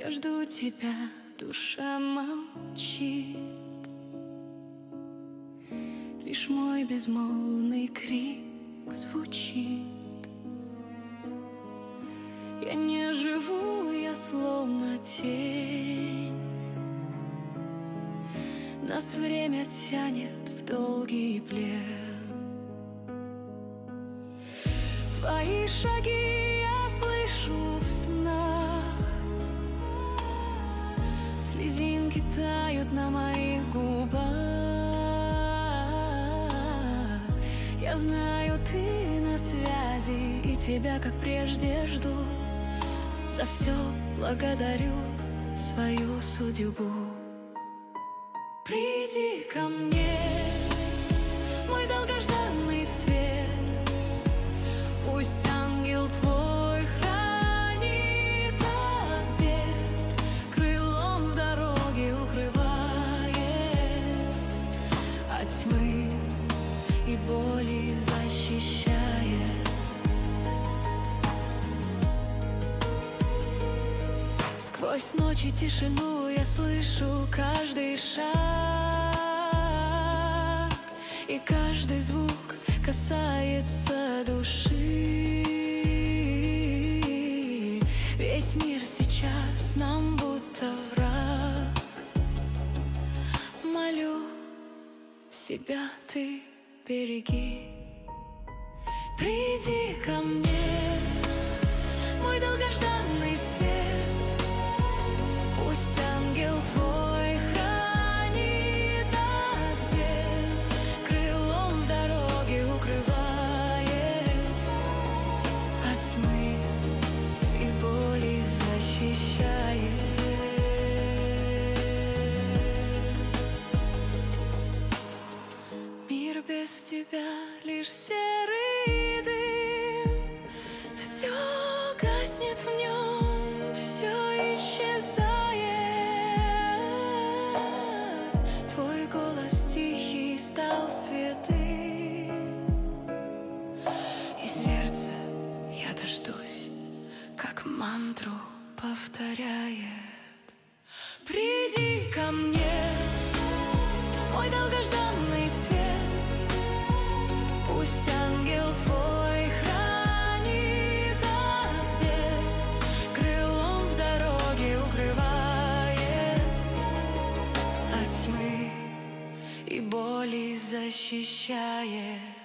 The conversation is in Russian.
Я жду тебя, душа молчит. Лишь мой безмолвный крик звучит. Я не живу, я словно тень. Нас время тянет в долгий плен. Твои шаги я слышу в снах. Слезинки тают на моих губах. Я знаю, ты на связи, и тебя, как прежде, жду. За все благодарю свою судьбу. Приди ко мне, мой долгожданный свет. Пусть ангел твой хранит от бед, крылом в дороге укрывает, от тьмы и боли защищает. Сквозь ночь и тишину я слышу каждый шаг, и каждый звук касается души. Весь мир сейчас нам будто враг. Молю, себя ты береги. Приди ко мне, мой долгожданный свет. Пусть ангел твой хранит от бед, крылом в дороге укрывает, от тьмы и боли защищает. Мир без тебя лишь серый дым, все гаснет в нем, все исчезает. Твой голос тихий стал святым, и сердце я дождусь, как мантру повторяет. Приди ко мне, мой долгожданный свет. Пусть ангел твой хранит от бед, крылом в дороге укрывает, от тьмы и боли защищает.